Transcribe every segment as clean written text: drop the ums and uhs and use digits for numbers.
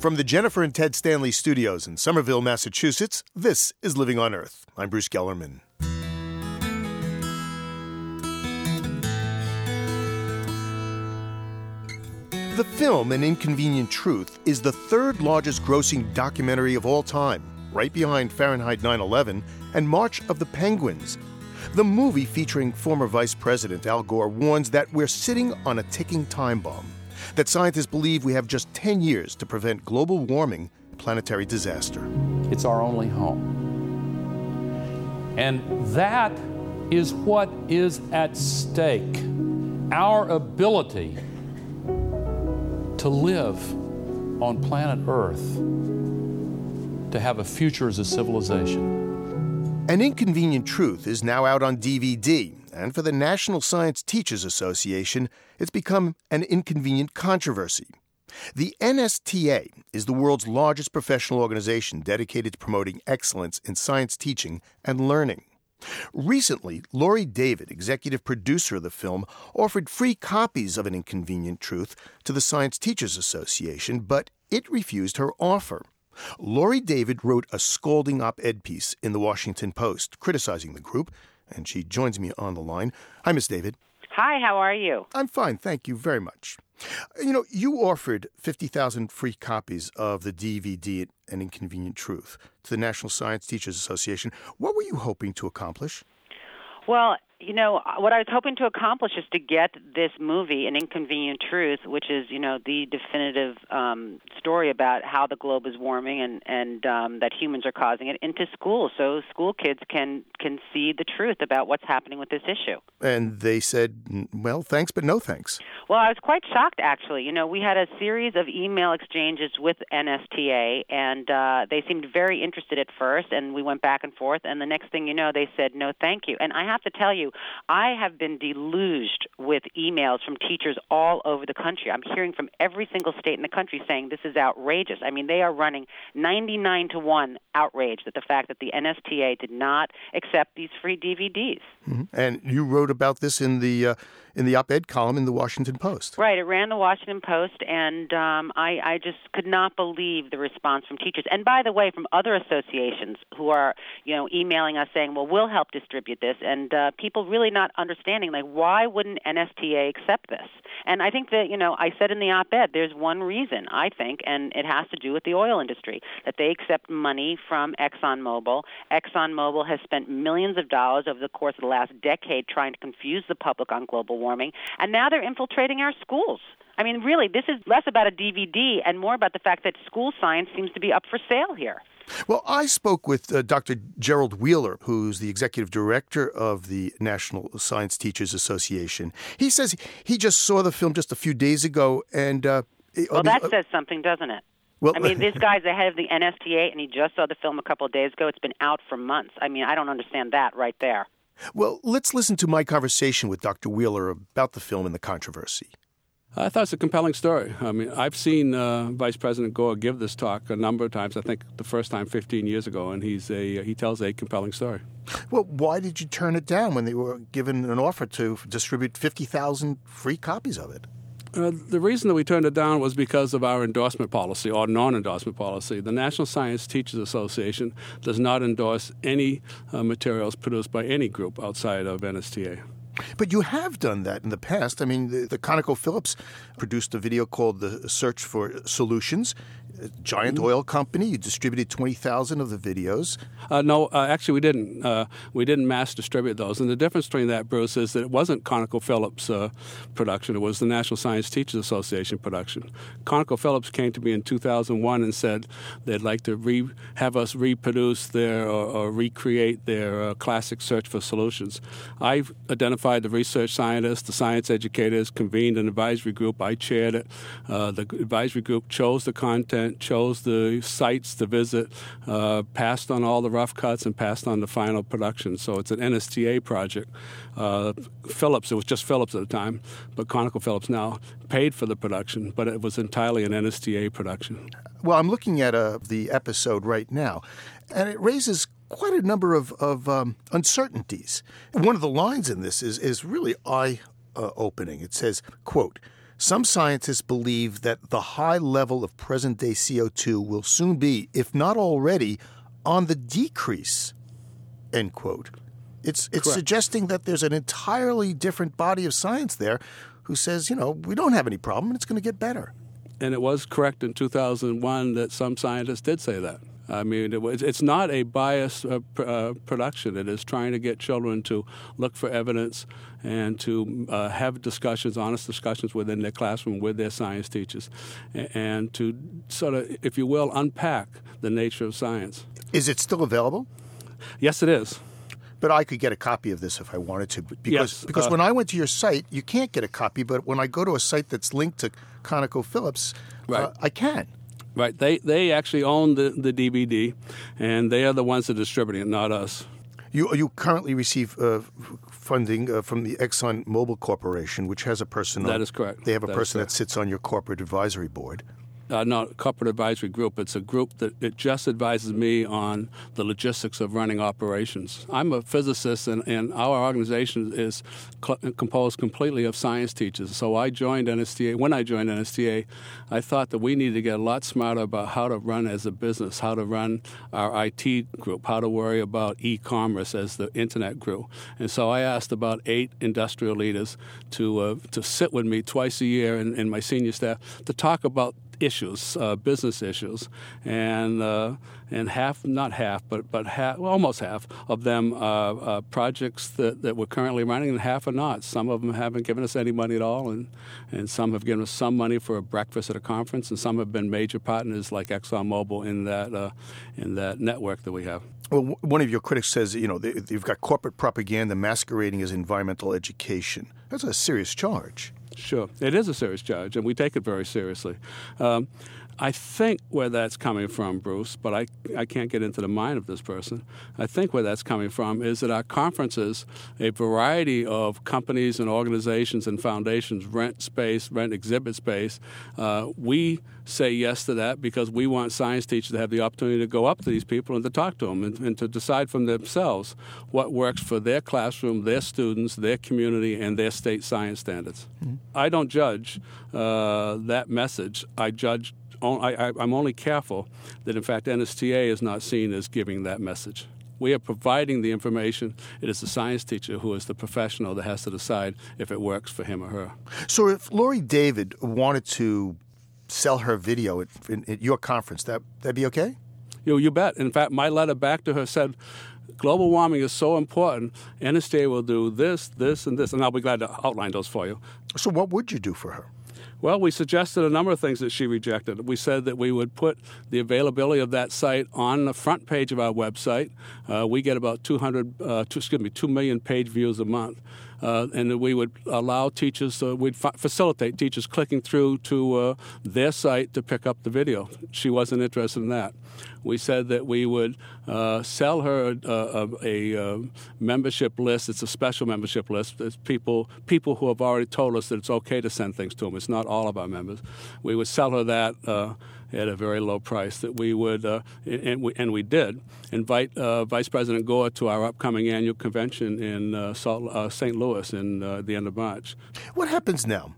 From the Jennifer and Ted Stanley studios in Somerville, Massachusetts, this is Living on Earth. I'm Bruce Gellerman. The film, An Inconvenient Truth, is the third largest grossing documentary of all time, right behind Fahrenheit 9/11 and March of the Penguins. The movie, featuring former Vice President Al Gore, warns that we're sitting on a ticking time bomb, that scientists believe we have just 10 years to prevent global warming and planetary disaster. It's our only home. And that is what is at stake. Our ability to live on planet Earth, to have a future as a civilization. An Inconvenient Truth is now out on DVD, and for the National Science Teachers Association, it's become an inconvenient controversy. The NSTA is the world's largest professional organization dedicated to promoting excellence in science teaching and learning. Recently, Laurie David, executive producer of the film, offered free copies of An Inconvenient Truth to the Science Teachers Association, but it refused her offer. Laurie David wrote a scolding op-ed piece in the Washington Post criticizing the group, and she joins me on the line. Hi, Miss David. Hi, how are you? I'm fine, thank you very much. You offered 50,000 free copies of the DVD An Inconvenient Truth to the National Science Teachers Association. What were you hoping to accomplish? Well, what I was hoping to accomplish is to get this movie, An Inconvenient Truth, which is, the definitive story about how the globe is warming and that humans are causing it, into schools so school kids can see the truth about what's happening with this issue. And they said, well, thanks, but no thanks. Well, I was quite shocked, actually. We had a series of email exchanges with NSTA, and they seemed very interested at first, and we went back and forth, and the next thing you know, they said, no, thank you. And I have to tell you, I have been deluged with emails from teachers all over the country. I'm hearing from every single state in the country saying this is outrageous. I mean, they are running 99-1 outrage at the fact that the NSTA did not accept these free DVDs. Mm-hmm. And you wrote about this in the op-ed column in the Washington Post. Right. It ran the Washington Post, and I just could not believe the response from teachers. And by the way, from other associations who are, emailing us saying, well, we'll help distribute this, and people really not understanding, why wouldn't NSTA accept this? And I think that, I said in the op-ed, there's one reason, I think, and it has to do with the oil industry, that they accept money from ExxonMobil. ExxonMobil has spent millions of dollars over the course of the last decade trying to confuse the public on global warming, and now they're infiltrating our schools. I mean, really, this is less about a DVD and more about the fact that school science seems to be up for sale here. Well, I spoke with Dr. Gerald Wheeler, who's the executive director of the National Science Teachers Association. He says he just saw the film just a few days ago, and that says something, doesn't it? Well, this guy's the head of the NSTA, and he just saw the film a couple of days ago. It's been out for months. I mean, I don't understand that right there. Well, let's listen to my conversation with Dr. Wheeler about the film and the controversy. I thought it's a compelling story. I mean, I've seen Vice President Gore give this talk a number of times. I think the first time 15 years ago, and he tells a compelling story. Well, why did you turn it down when they were given an offer to distribute 50,000 free copies of it? The reason that we turned it down was because of our endorsement policy or non-endorsement policy. The National Science Teachers Association does not endorse any materials produced by any group outside of NSTA. But you have done that in the past. I mean, the ConocoPhillips produced a video called The Search for Solutions. A giant oil company. You distributed 20,000 of the videos. No, actually we didn't. We didn't mass distribute those. And the difference between that, Bruce, is that it wasn't ConocoPhillips production. It was the National Science Teachers Association production. ConocoPhillips came to me in 2001 and said they'd like to have us reproduce their or recreate their classic Search for Solutions. I've identified the research scientists, the science educators, convened an advisory group. I chaired it. The advisory group chose the content, chose the sites to visit, passed on all the rough cuts, and passed on the final production. So it's an NSTA project. Phillips, it was just Phillips at the time, but ConocoPhillips now paid for the production, but it was entirely an NSTA production. Well, I'm looking at the episode right now, and it raises quite a number of uncertainties. One of the lines in this is really eye-opening. It says, quote, Some scientists believe that the high level of present-day CO2 will soon be, if not already, on the decrease, end quote. It's suggesting that there's an entirely different body of science there who says, we don't have any problem and it's going to get better. And it was correct in 2001 that some scientists did say that. I mean, it's not a biased production. It is trying to get children to look for evidence and to have discussions, honest discussions within their classroom with their science teachers, and to sort of, if you will, unpack the nature of science. Is it still available? Yes, it is. But I could get a copy of this if I wanted to. Because when I went to your site, you can't get a copy, but when I go to a site that's linked to ConocoPhillips, right. I can. Right. They actually own the DVD, and they are the ones that are distributing it, not us. You currently receive funding from the ExxonMobil Corporation, which has a person. That is correct. They have a person that sits on your corporate advisory board. Not corporate advisory group. It's a group that it just advises me on the logistics of running operations. I'm a physicist, and our organization is composed completely of science teachers. So I joined NSTA. When I joined NSTA, I thought that we needed to get a lot smarter about how to run as a business, how to run our IT group, how to worry about e-commerce as the internet grew. And so I asked about 8 industrial leaders to sit with me twice a year and my senior staff to talk about issues, business issues, and half, not half, but half, well, almost half of them are projects that we're currently running, and half are not. Some of them haven't given us any money at all, and some have given us some money for a breakfast at a conference, and some have been major partners like ExxonMobil in that network that we have. Well, one of your critics says, you've got corporate propaganda masquerading as environmental education. That's a serious charge. Sure. It is a serious charge, and we take it very seriously. I think where that's coming from, Bruce, but I can't get into the mind of this person. I think where that's coming from is that our conferences, a variety of companies and organizations and foundations rent space, rent exhibit space. We say yes to that because we want science teachers to have the opportunity to go up to these people and to talk to them and to decide from themselves what works for their classroom, their students, their community, and their state science standards. Mm-hmm. I don't judge that message. I'm only careful that, in fact, NSTA is not seen as giving that message. We are providing the information. It is the science teacher who is the professional that has to decide if it works for him or her. So if Laurie David wanted to sell her video at your conference, that'd be okay? You bet. In fact, my letter back to her said, global warming is so important, NSTA will do this, this, and this, and I'll be glad to outline those for you. So what would you do for her? Well, we suggested a number of things that she rejected. We said that we would put the availability of that site on the front page of our website. We get about 2 million page views a month. And that we would allow teachers, we'd facilitate teachers clicking through to their site to pick up the video. She wasn't interested in that. We said that we would sell her a membership list. It's a special membership list. It's people who have already told us that it's okay to send things to them. It's not all of our members. We would sell her that at a very low price. That we would, and we did, invite Vice President Gore to our upcoming annual convention in St. Louis in the end of March. What happens now?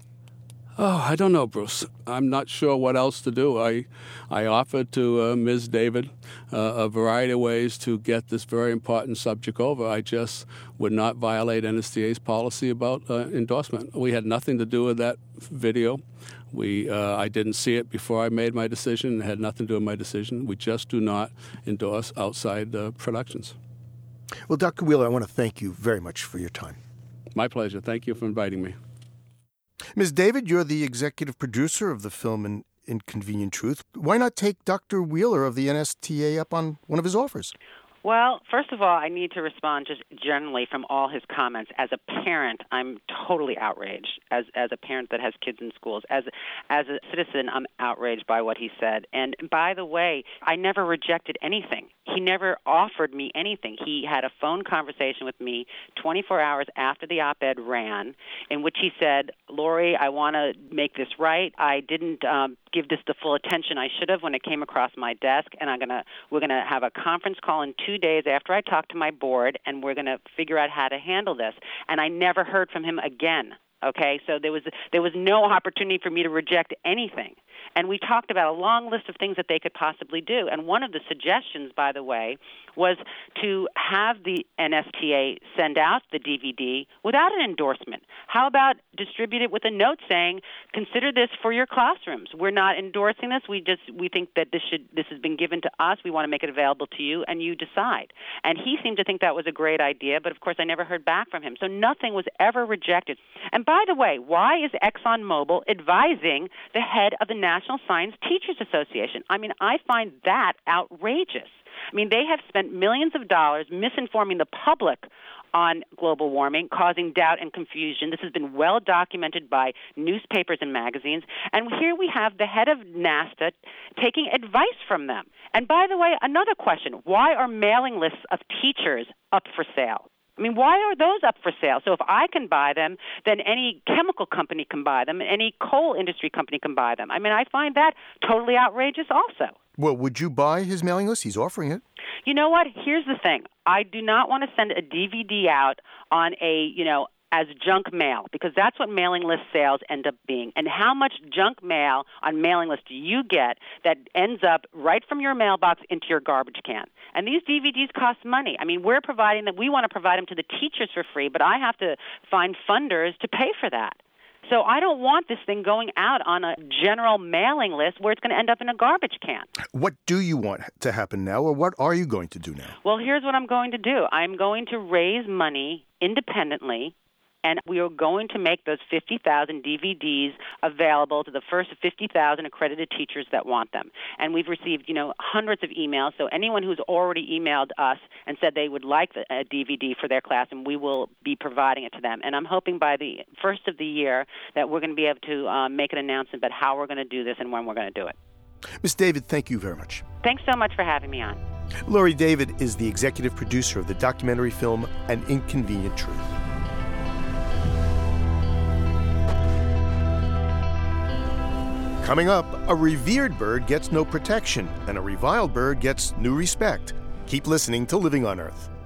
Oh, I don't know, Bruce. I'm not sure what else to do. I offered to Ms. David a variety of ways to get this very important subject over. I just would not violate NSTA's policy about endorsement. We had nothing to do with that video. I didn't see it before I made my decision. It had nothing to do with my decision. We just do not endorse outside productions. Well, Dr. Wheeler, I want to thank you very much for your time. My pleasure. Thank you for inviting me. Ms. David, you're the executive producer of the film Inconvenient Truth. Why not take Dr. Wheeler of the NSTA up on one of his offers? Well, first of all, I need to respond just generally from all his comments. As a parent, I'm totally outraged. As a parent that has kids in schools, as a citizen, I'm outraged by what he said. And by the way, I never rejected anything. He never offered me anything. He had a phone conversation with me 24 hours after the op-ed ran, in which he said, "Laurie, I want to make this right. I didn't give this the full attention I should have when it came across my desk, and we're gonna have a conference call in 2 days after I talk to my board, and we're gonna figure out how to handle this." And I never heard from him again. Okay, so there was no opportunity for me to reject anything. And we talked about a long list of things that they could possibly do. And one of the suggestions, by the way, was to have the NSTA send out the DVD without an endorsement. How about distribute it with a note saying, consider this for your classrooms. We're not endorsing this. We think that this has been given to us. We want to make it available to you, and you decide. And he seemed to think that was a great idea, but of course I never heard back from him. So nothing was ever rejected. And by the way, why is ExxonMobil advising the head of the National Science Teachers Association? I mean, I find that outrageous. I mean, they have spent millions of dollars misinforming the public on global warming, causing doubt and confusion. This has been well documented by newspapers and magazines. And here we have the head of NASTA taking advice from them. And by the way, another question, why are mailing lists of teachers up for sale? I mean, why are those up for sale? So if I can buy them, then any chemical company can buy them, any coal industry company can buy them. I mean, I find that totally outrageous also. Well, would you buy his mailing list? He's offering it. You know what? Here's the thing. I do not want to send a DVD out on as junk mail, because that's what mailing list sales end up being. And how much junk mail on mailing list do you get that ends up right from your mailbox into your garbage can? And these DVDs cost money. I mean, we want to provide them to the teachers for free, but I have to find funders to pay for that. So I don't want this thing going out on a general mailing list where it's going to end up in a garbage can. What do you want to happen now, or what are you going to do now? Well, here's what I'm going to do. I'm going to raise money independently, and we are going to make those 50,000 DVDs available to the first 50,000 accredited teachers that want them. And we've received, hundreds of emails. So anyone who's already emailed us and said they would like a DVD for their class, and we will be providing it to them. And I'm hoping by the first of the year that we're going to be able to make an announcement about how we're going to do this and when we're going to do it. Ms. David, thank you very much. Thanks so much for having me on. Laurie David is the executive producer of the documentary film An Inconvenient Truth. Coming up, a revered bird gets no protection, and a reviled bird gets new respect. Keep listening to Living on Earth.